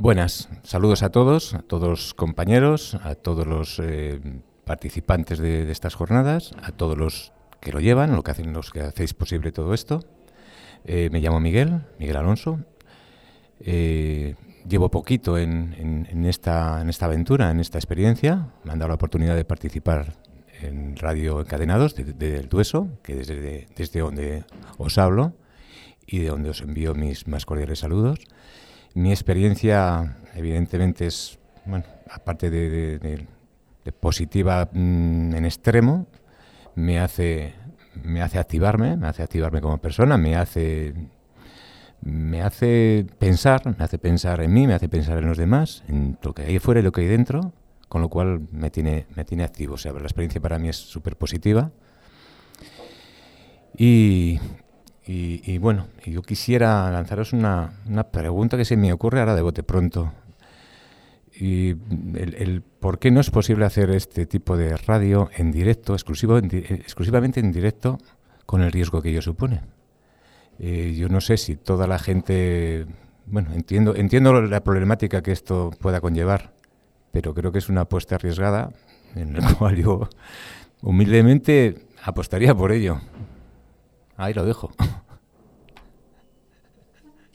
Buenas, saludos a todos compañeros, a todos los participantes de estas jornadas, a todos los que lo llevan, los que hacéis posible todo esto. Me llamo Miguel Alonso. Llevo poquito en esta aventura, en esta experiencia. Me han dado la oportunidad de participar en Radio Encadenados del Dueso, que desde donde os hablo y de donde os envío mis más cordiales saludos. Mi experiencia, evidentemente, es, bueno, aparte de positiva en extremo, me hace activarme como persona, me hace pensar en mí, me hace pensar en los demás, en lo que hay fuera y lo que hay dentro, con lo cual me tiene activo. O sea, la experiencia para mí es súper positiva. Y bueno, yo quisiera lanzaros una pregunta que se me ocurre ahora de bote pronto. Y el por qué no es posible hacer este tipo de radio en directo, exclusivamente en directo, con el riesgo que ello supone. Yo no sé si toda la gente... Bueno, entiendo la problemática que esto pueda conllevar, pero creo que es una apuesta arriesgada en la cual yo humildemente apostaría por ello. Ahí lo dejo.